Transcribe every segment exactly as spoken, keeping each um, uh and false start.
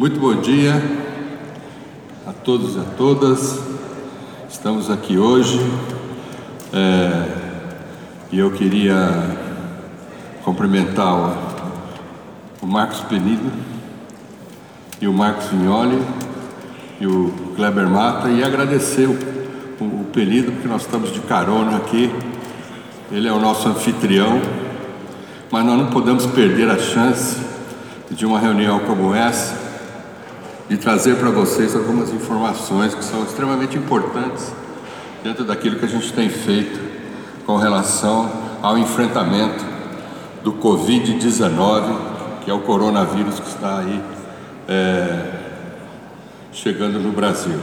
Muito bom dia a todos e a todas. Estamos aqui hoje é, e eu queria cumprimentar o, o Marcos Penido e o Marcos Vignoli e o Kleber Mata e agradecer o, o, o Penido, porque nós estamos de carona aqui. Ele é o nosso anfitrião, mas nós não podemos perder a chance de uma reunião como essa de trazer para vocês algumas informações que são extremamente importantes dentro daquilo que a gente tem feito com relação ao enfrentamento do covid dezenove, que é o coronavírus que está aí é, chegando no Brasil.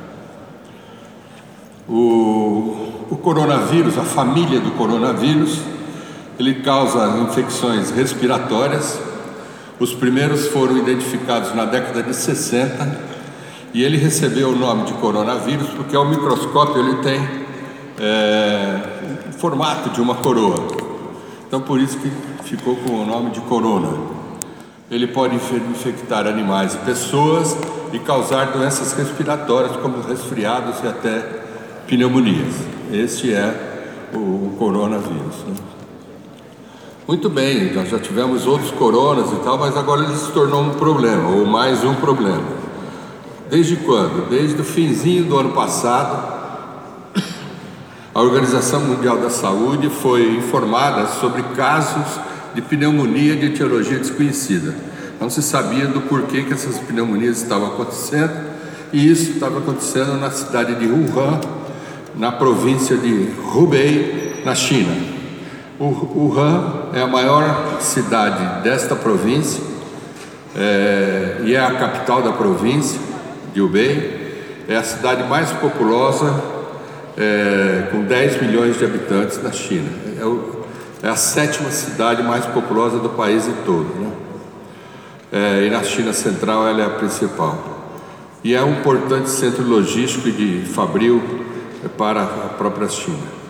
O, o coronavírus, a família do coronavírus, ele causa infecções respiratórias. Os primeiros foram identificados na década de sessenta e ele recebeu o nome de coronavírus porque ao microscópio ele tem é, o formato de uma coroa. Então por isso que ficou com o nome de corona. Ele pode infectar animais e pessoas e causar doenças respiratórias como resfriados e até pneumonias. Este é o, o coronavírus, né? Muito bem, nós já tivemos outros coronas e tal, mas agora ele se tornou um problema, ou mais um problema. Desde quando? Desde o finzinho do ano passado, a Organização Mundial da Saúde foi informada sobre casos de pneumonia de etiologia desconhecida. Não se sabia do porquê que essas pneumonias estavam acontecendo, e isso estava acontecendo na cidade de Wuhan, na província de Hubei, na China. Wuhan é a maior cidade desta província é, e é a capital da província de Hubei. É a cidade mais populosa, é, com dez milhões de habitantes na China. É, o, é a sétima cidade mais populosa do país todo, né? É, e na China Central ela é a principal. E é um importante centro logístico e de fabril para a própria China.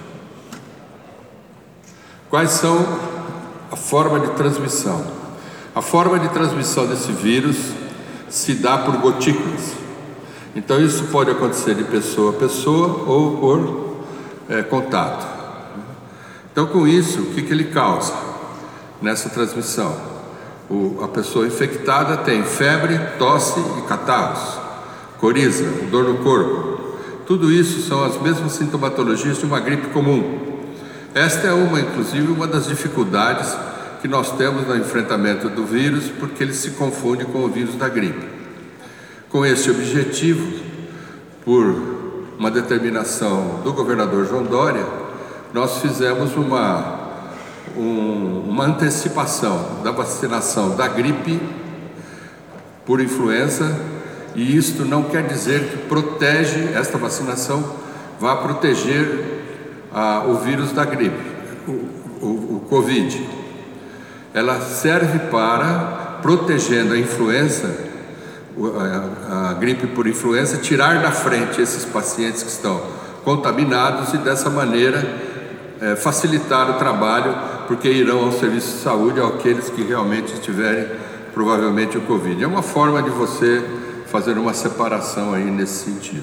Quais são a forma de transmissão? A forma de transmissão desse vírus se dá por gotículas. Então isso pode acontecer de pessoa a pessoa ou por é, contato. Então com isso, o que, que ele causa nessa transmissão? O, a pessoa infectada tem febre, tosse e catarros, coriza, dor no corpo. Tudo isso são as mesmas sintomatologias de uma gripe comum. Esta é uma, inclusive, uma das dificuldades que nós temos no enfrentamento do vírus, porque ele se confunde com o vírus da gripe. Com esse objetivo, por uma determinação do governador João Dória, nós fizemos uma, um, uma antecipação da vacinação da gripe por influenza, e isto não quer dizer que protege, esta vacinação vai proteger Ah, o vírus da gripe, o, o, o Covid. Ela serve para, protegendo a influenza, a, a gripe por influenza, tirar da frente esses pacientes que estão contaminados e dessa maneira é, facilitar o trabalho, porque irão ao serviço de saúde aqueles que realmente tiverem provavelmente o Covid. É uma forma de você fazer uma separação aí nesse sentido.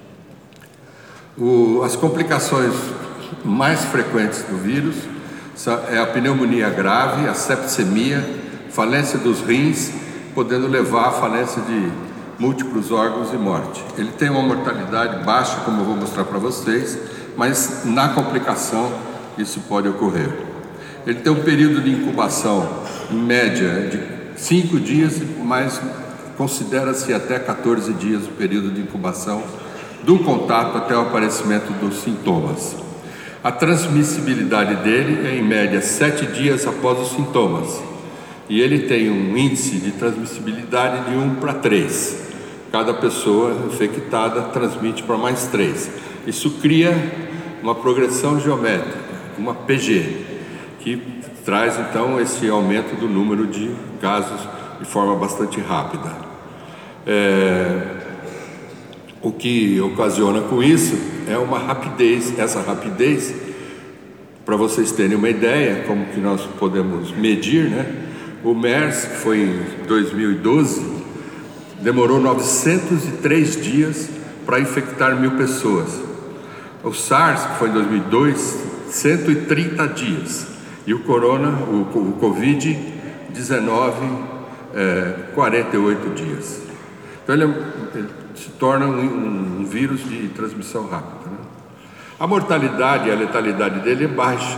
O, as complicações mais frequentes do vírus é a pneumonia grave, a septicemia, falência dos rins, podendo levar à falência de múltiplos órgãos e morte. Ele tem uma mortalidade baixa, como eu vou mostrar para vocês, mas na complicação isso pode ocorrer. Ele tem um período de incubação em média de cinco dias, mas considera-se até quatorze dias o período de incubação do contato até o aparecimento dos sintomas. A transmissibilidade dele é em média sete dias após os sintomas, e ele tem um índice de transmissibilidade de um para três. Cada pessoa infectada transmite para mais três. Isso cria uma progressão geométrica, uma P G, que traz então esse aumento do número de casos de forma bastante rápida. É... O que ocasiona com isso é uma rapidez, essa rapidez, para vocês terem uma ideia como que nós podemos medir, né? O MERS, que foi em dois mil e doze, demorou novecentos e três dias para infectar mil pessoas. O SARS, que foi em dois mil e dois, cento e trinta dias. E o corona, o, o Covid dezenove, é, quarenta e oito dias. Então ele, é, ele se torna um, um, um vírus de transmissão rápida, né? A mortalidade e a letalidade dele é baixa.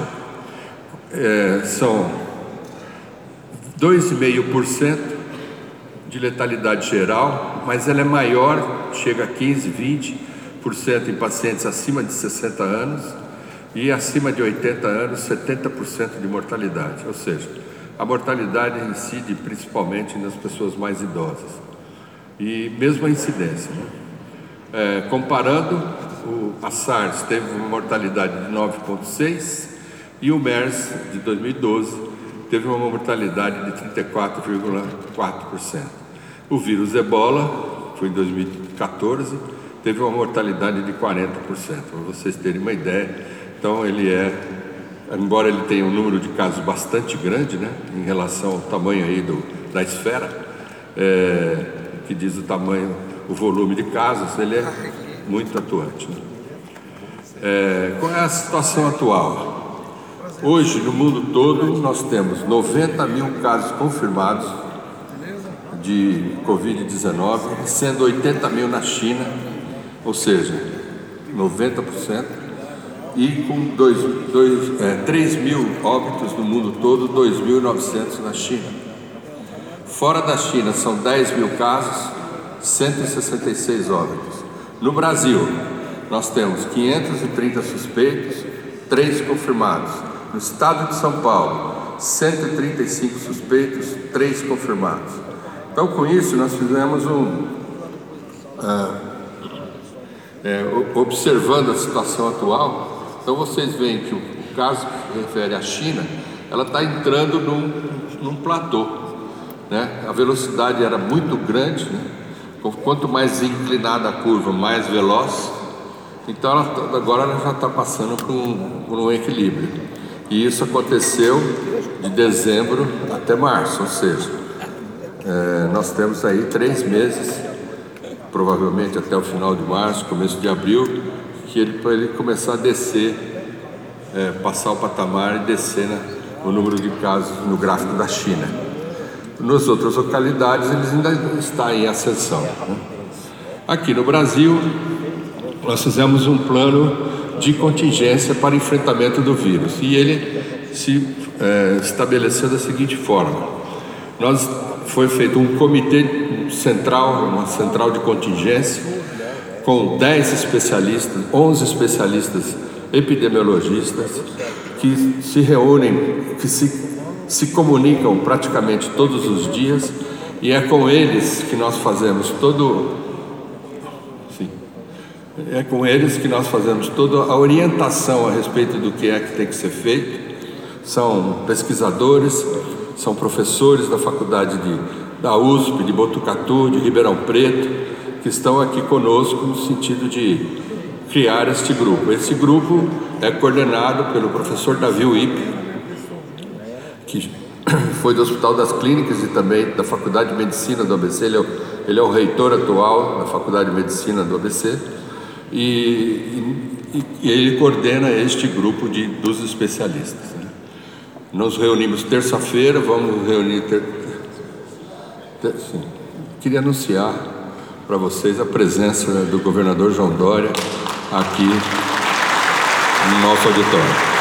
É, são dois vírgula cinco por cento de letalidade geral, mas ela é maior, chega a quinze, vinte por cento em pacientes acima de sessenta anos e acima de oitenta anos, setenta por cento de mortalidade. Ou seja, a mortalidade incide principalmente nas pessoas mais idosas. E mesmo a incidência, né? É, comparando, o, a SARS teve uma mortalidade de nove vírgula seis e o MERS de dois mil e doze teve uma mortalidade de trinta e quatro vírgula quatro por cento. O vírus Ebola, foi em dois mil e quatorze, teve uma mortalidade de quarenta por cento, para vocês terem uma ideia. Então ele é, embora ele tenha um número de casos bastante grande, né, em relação ao tamanho aí do, da esfera, é, que diz o tamanho, o volume de casos, ele é muito atuante, né? É, qual é a situação atual? Hoje, no mundo todo, nós temos noventa mil casos confirmados de Covid dezenove, sendo oitenta mil na China, ou seja, noventa por cento, e com dois, dois, é, três mil óbitos no mundo todo, dois mil e novecentos na China. Fora da China são dez mil casos, cento e sessenta e seis óbitos. No Brasil, nós temos quinhentos e trinta suspeitos, três confirmados. No estado de São Paulo, cento e trinta e cinco suspeitos, três confirmados. Então, com isso, nós fizemos um... Ah, é, observando a situação atual, então vocês veem que o, o caso que se refere à China, ela está entrando num, num platô, né? A velocidade era muito grande, né? Quanto mais inclinada a curva, mais veloz. Então, ela, agora ela já está passando por um, por um equilíbrio. E isso aconteceu de dezembro até março, ou seja, é, nós temos aí três meses, provavelmente até o final de março, começo de abril, que ele, para ele começar a descer, é, passar o patamar e descer, né, o número de casos no gráfico da China. Nas outras localidades, eles ainda estão em ascensão, né? Aqui no Brasil, nós fizemos um plano de contingência para enfrentamento do vírus, e ele se é, estabeleceu da seguinte forma: nós foi feito um comitê central, uma central de contingência, com dez especialistas, onze especialistas epidemiologistas, que se reúnem, que se, se comunicam praticamente todos os dias, e é com eles que nós fazemos todo, sim, é com eles que nós fazemos toda a orientação a respeito do que é que tem que ser feito. São pesquisadores, são professores da faculdade de, da U S P, de Botucatu, de Ribeirão Preto, que estão aqui conosco no sentido de criar este grupo. Esse grupo é coordenado pelo professor Davi Wip, que foi do Hospital das Clínicas e também da Faculdade de Medicina do A B C. Ele é o, ele é o reitor atual da Faculdade de Medicina do A B C, e, e, e ele coordena este grupo de, dos especialistas, né? Nos reunimos terça-feira, vamos reunir... Ter, ter, sim. Queria anunciar para vocês a presença do governador João Dória aqui no nosso auditório.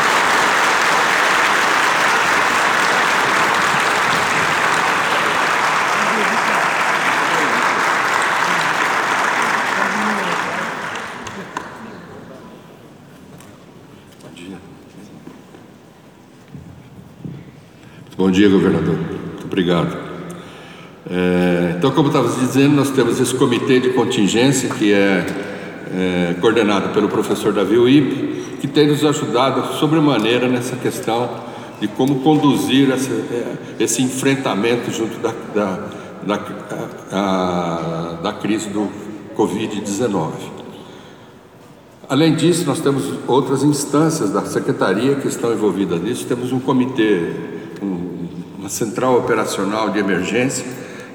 Bom dia, governador. Muito obrigado. É, então, como eu estava dizendo, nós temos esse comitê de contingência que é, é coordenado pelo professor Davi Wip, que tem nos ajudado sobremaneira nessa questão de como conduzir essa, esse enfrentamento junto da, da, da, a, da crise do Covid dezenove. Além disso, nós temos outras instâncias da Secretaria que estão envolvidas nisso. Temos um comitê, um, uma central operacional de emergência, que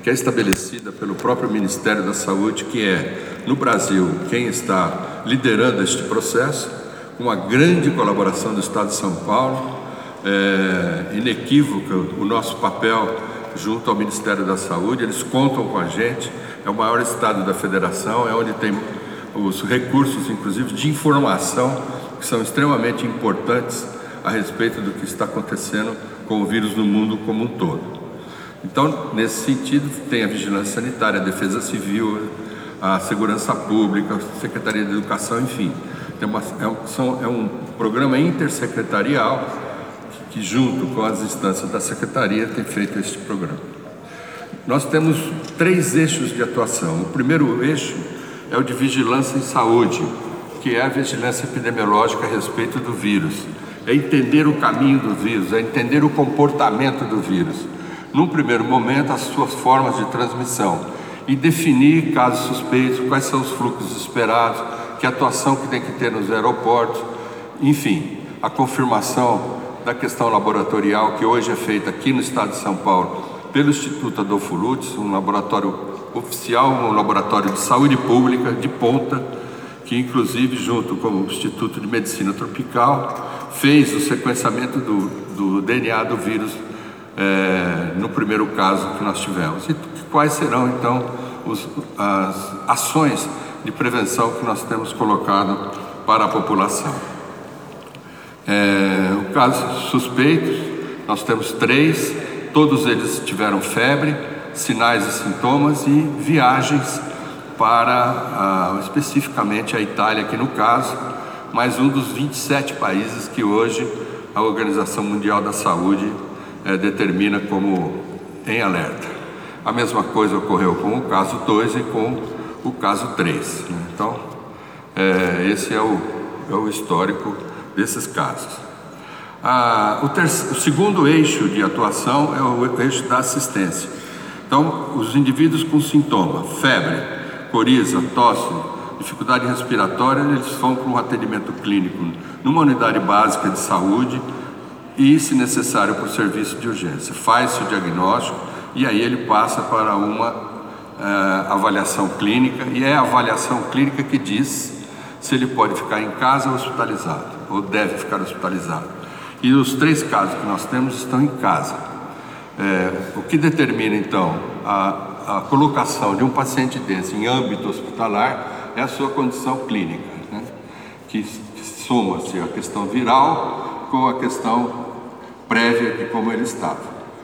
que é estabelecida pelo próprio Ministério da Saúde, que é, no Brasil, quem está liderando este processo, com uma grande colaboração do Estado de São Paulo, é, inequívoco o nosso papel junto ao Ministério da Saúde. Eles contam com a gente, é o maior estado da federação, é onde tem os recursos, inclusive, de informação, que são extremamente importantes a respeito do que está acontecendo com o vírus no mundo como um todo. Então, nesse sentido, tem a Vigilância Sanitária, a Defesa Civil, a Segurança Pública, a Secretaria de Educação, enfim. Tem uma, é, um, são, é um programa intersecretarial que, junto com as instâncias da Secretaria, tem feito este programa. Nós temos três eixos de atuação. O primeiro eixo é o de vigilância em saúde, que é a vigilância epidemiológica a respeito do vírus. É entender o caminho do vírus, é entender o comportamento do vírus. Num primeiro momento, as suas formas de transmissão e definir casos suspeitos, quais são os fluxos esperados, que atuação que tem que ter nos aeroportos, enfim, a confirmação da questão laboratorial, que hoje é feita aqui no estado de São Paulo pelo Instituto Adolfo Lutz, um laboratório oficial, um laboratório de saúde pública de ponta, que inclusive junto com o Instituto de Medicina Tropical fez o sequenciamento do, do D N A do vírus é, no primeiro caso que nós tivemos. E quais serão então os, as ações de prevenção que nós temos colocado para a população. É, o caso suspeitos, nós temos três, todos eles tiveram febre, sinais e sintomas e viagens para, uh, especificamente a Itália aqui no caso, mais um dos vinte e sete países que hoje a Organização Mundial da Saúde eh, determina como em alerta. A mesma coisa ocorreu com o caso dois e com o caso três. Né? Então, eh, esse é o, é o histórico desses casos. Ah, o, terceiro, o segundo eixo de atuação é o eixo da assistência. Então, os indivíduos com sintoma, febre, coriza, tosse, dificuldade respiratória, eles vão para um atendimento clínico numa unidade básica de saúde e, se necessário, para o serviço de urgência. Faz-se o diagnóstico e aí ele passa para uma uh, avaliação clínica, e é a avaliação clínica que diz se ele pode ficar em casa ou hospitalizado, ou deve ficar hospitalizado. E os três casos que nós temos estão em casa. É, o que determina, então, a, a colocação de um paciente desse em âmbito hospitalar é a sua condição clínica, né? que, que soma-se a questão viral com a questão prévia de como ele estava.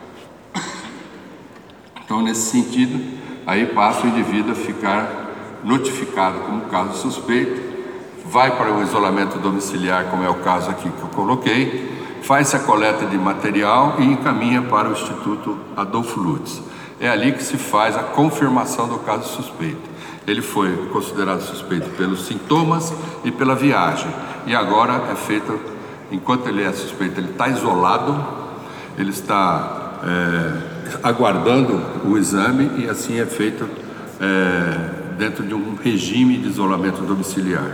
Então, nesse sentido, aí passa o indivíduo a ficar notificado como caso suspeito, vai para o isolamento domiciliar, como é o caso aqui que eu coloquei, faz a coleta de material e encaminha para o Instituto Adolfo Lutz. É ali que se faz a confirmação do caso suspeito. Ele foi considerado suspeito pelos sintomas e pela viagem. E agora é feito, enquanto ele é suspeito, ele está isolado, ele está é, aguardando o exame e assim é feito é, dentro de um regime de isolamento domiciliar.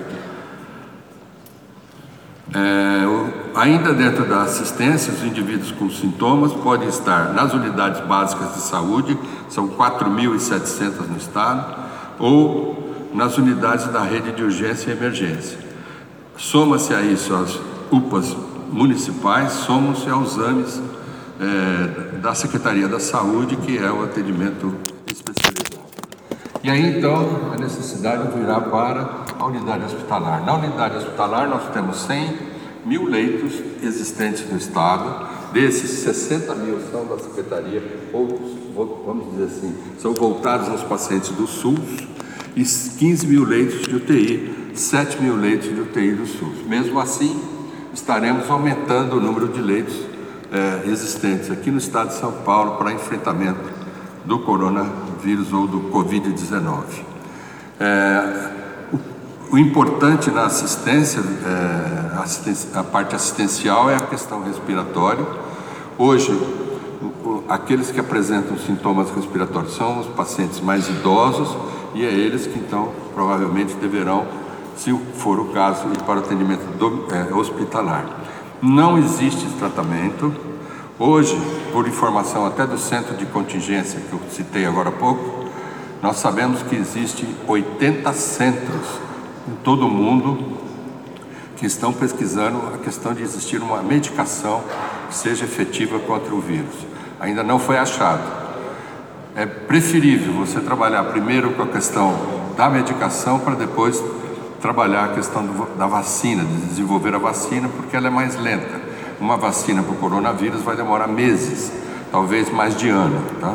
É, o, ainda dentro da assistência, os indivíduos com sintomas podem estar nas unidades básicas de saúde, são quatro mil e setecentas no estado, ou nas unidades da rede de urgência e emergência. Soma-se a isso as U P As municipais, somam-se aos exames é, da Secretaria da Saúde, que é o atendimento especializado. E aí, então, a necessidade virá para a unidade hospitalar. Na unidade hospitalar, nós temos cem mil leitos existentes no estado. Desses, sessenta mil são da Secretaria, ou, vamos dizer assim, são voltados aos pacientes do SUS, e quinze mil leitos de U T I, sete mil leitos de U T I do SUS. Mesmo assim, estaremos aumentando o número de leitos eh, existentes aqui no estado de São Paulo para enfrentamento do coronavírus ou do covid dezenove. É, o, o importante na assistência, é, assistência, a parte assistencial é a questão respiratória. Hoje, o, o, aqueles que apresentam sintomas respiratórios são os pacientes mais idosos e é eles que então provavelmente deverão, se for o caso, ir para o atendimento do, é, hospitalar. Não existe tratamento. Hoje, por informação até do centro de contingência que eu citei agora há pouco, nós sabemos que existem oitenta centros em todo o mundo que estão pesquisando a questão de existir uma medicação que seja efetiva contra o vírus. Ainda não foi achado. É preferível você trabalhar primeiro com a questão da medicação para depois trabalhar a questão do, da vacina, de desenvolver a vacina, porque ela é mais lenta. Uma vacina para o coronavírus vai demorar meses, talvez mais de ano, tá?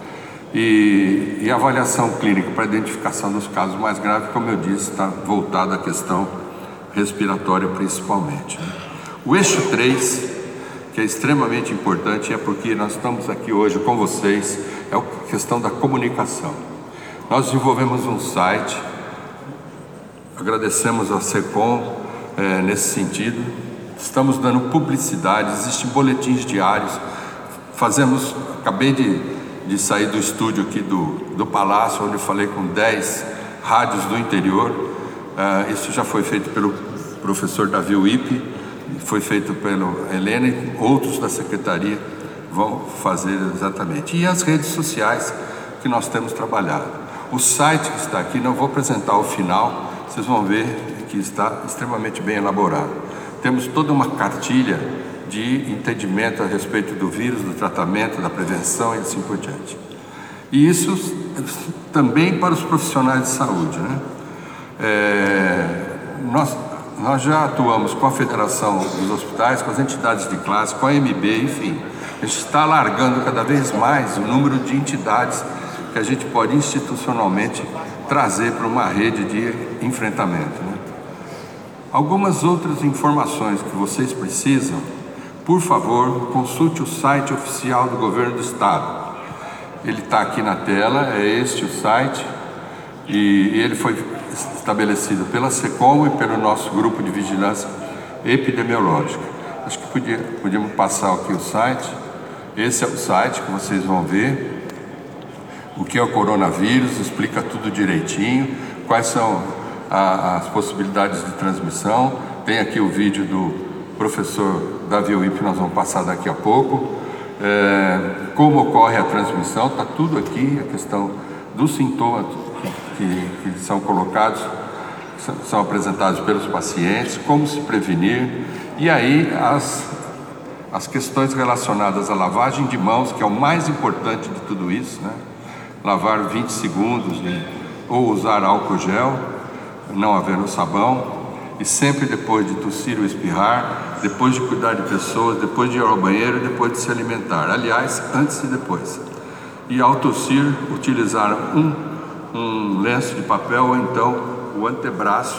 E, e a avaliação clínica para a identificação dos casos mais graves, como eu disse, está voltada à questão respiratória principalmente. O eixo três, que é extremamente importante, é porque nós estamos aqui hoje com vocês, é a questão da comunicação. Nós desenvolvemos um site, agradecemos a SECOM é, nesse sentido, estamos dando publicidade, existem boletins diários, fazemos, acabei de, de sair do estúdio aqui do, do Palácio, onde eu falei com dez rádios do interior. Uh, isso já foi feito pelo professor Davi Wippe, foi feito pelo Helena e outros da secretaria vão fazer exatamente. E as redes sociais que nós temos trabalhado. O site que está aqui, não vou apresentar o final, vocês vão ver que está extremamente bem elaborado. Temos toda uma cartilha de entendimento a respeito do vírus, do tratamento, da prevenção e assim por diante. E isso também para os profissionais de saúde, né? É, nós, nós já atuamos com a Federação dos Hospitais, com as entidades de classe, com a M B, enfim. A gente está alargando cada vez mais o número de entidades que a gente pode institucionalmente trazer para uma rede de enfrentamento, né? Algumas outras informações que vocês precisam, por favor, consulte o site oficial do Governo do Estado. Ele está aqui na tela, é este o site, e ele foi estabelecido pela SECOM e pelo nosso grupo de vigilância epidemiológica. Acho que podia, podíamos passar aqui o site. Esse é o site que vocês vão ver. O que é o coronavírus, explica tudo direitinho, quais são a, as possibilidades de transmissão. Tem aqui o vídeo do professor Davi Wippe, que nós vamos passar daqui a pouco. É, como ocorre a transmissão, está tudo aqui, a questão dos sintomas que, que são colocados, são, são apresentados pelos pacientes, como se prevenir, e aí as, as questões relacionadas à lavagem de mãos, que é o mais importante de tudo isso, né? Lavar vinte segundos, né? Ou usar álcool gel, não havendo sabão, e sempre depois de tossir ou espirrar, depois de cuidar de pessoas, depois de ir ao banheiro, depois de se alimentar. Aliás, antes e depois. E ao tossir, utilizar um, um lenço de papel ou então o antebraço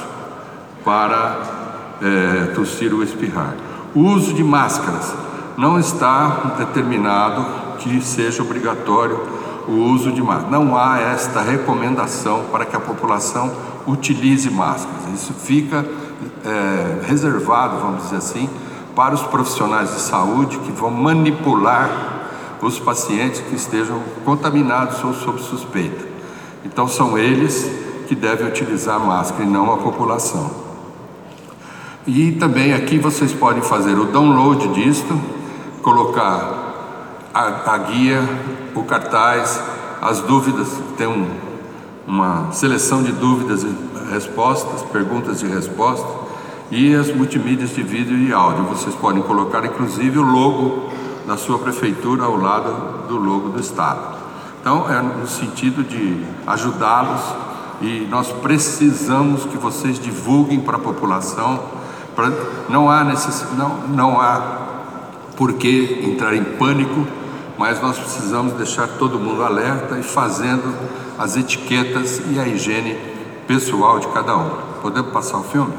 para é, tossir ou espirrar. O uso de máscaras. Não está determinado que seja obrigatório o uso de máscaras. Não há esta recomendação para que a população utilize máscaras. Isso fica é, reservado, vamos dizer assim, para os profissionais de saúde que vão manipular os pacientes que estejam contaminados ou sob suspeita. Então são eles que devem utilizar máscara e não a população. E também aqui vocês podem fazer o download disto, colocar a, a guia, o cartaz, as dúvidas, tem um, uma seleção de dúvidas e respostas, perguntas e respostas, e as multimídias de vídeo e áudio. Vocês podem colocar inclusive o logo da sua prefeitura ao lado do logo do estado. Então é no sentido de ajudá-los, e nós precisamos que vocês divulguem para a população. Pra, não há necess, não, não há por que entrar em pânico, mas nós precisamos deixar todo mundo alerta e fazendo as etiquetas e a higiene pessoal de cada um. Podemos passar o filme?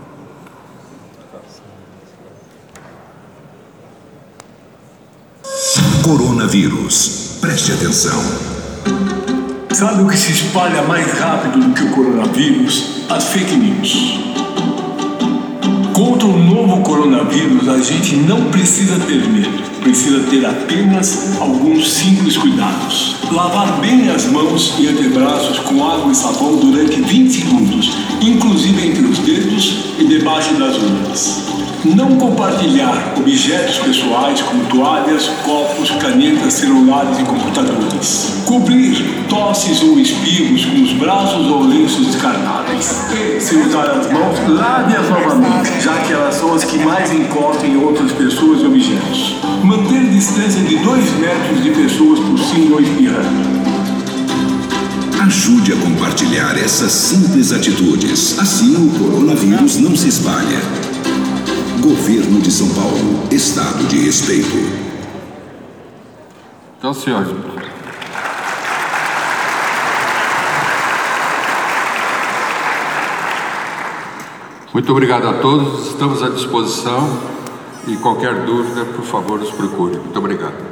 Coronavírus. Preste atenção. Sabe o que se espalha mais rápido do que o coronavírus? As fake news. Contra o novo coronavírus, a gente não precisa ter medo. Precisa ter apenas alguns simples cuidados. Lavar bem as mãos e antebraços com água e sabão durante vinte segundos, inclusive entre os dedos e debaixo das unhas. Não compartilhar objetos pessoais como toalhas, copos, canetas, celulares e computadores. Cobrir tosses ou espirros com os braços ou lenços descartáveis. E, se usar as mãos, lave-as novamente, já que elas são as que mais encobrem outras pessoas e objetos. Manter distância de dois metros de pessoas tossindo ou espirrando. Ajude a compartilhar essas simples atitudes. Assim o coronavírus não se espalha. Governo de São Paulo. Estado de respeito. Então, senhores. Muito obrigado a todos. Estamos à disposição. E qualquer dúvida, por favor, nos procure. Muito obrigado.